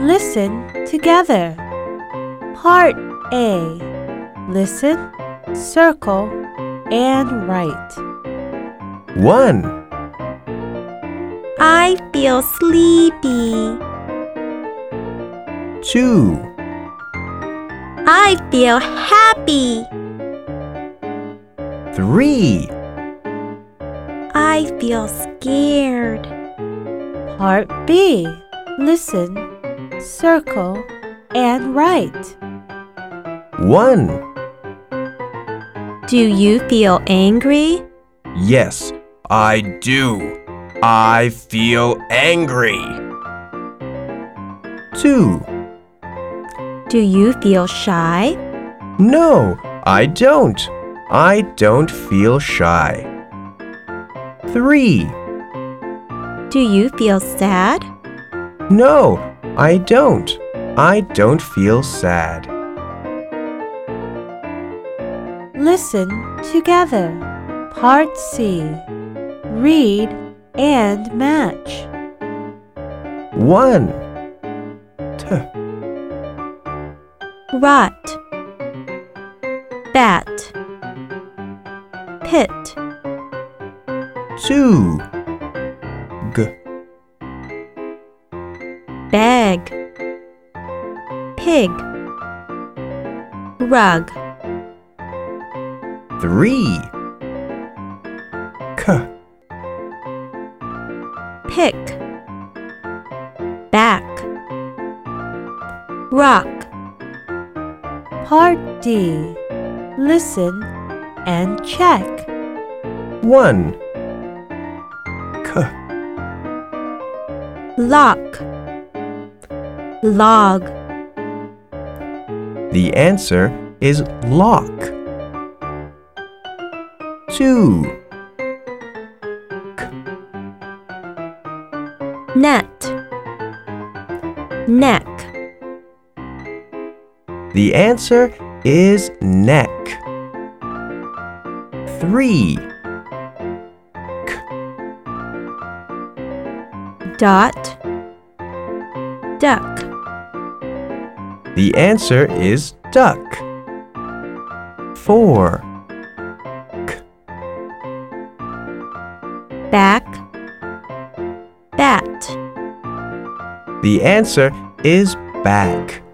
listen together. Part A. Listen, circle, and write. 1. I feel sleepy. 2. I feel happy. 3. I feel scared. Part B. Listen, circle, and write. 1. Do you feel angry? Yes, I do. I feel angry. 2. Do you feel shy? No, I don't. I don't feel shy. 3. Do you feel sad? No, I don't. I don't feel sad. Listen together. Part C. Read and match. 1. Rot, bat, pit, 2. bag, pig, rug, 3. pick, back, rock. Part D. Listen and check. 1. Lock, log, The answer is lock. 2. net, neck. The answer is neck. 3. Dot, duck. The answer is duck. 4. Back, bat. The answer is back.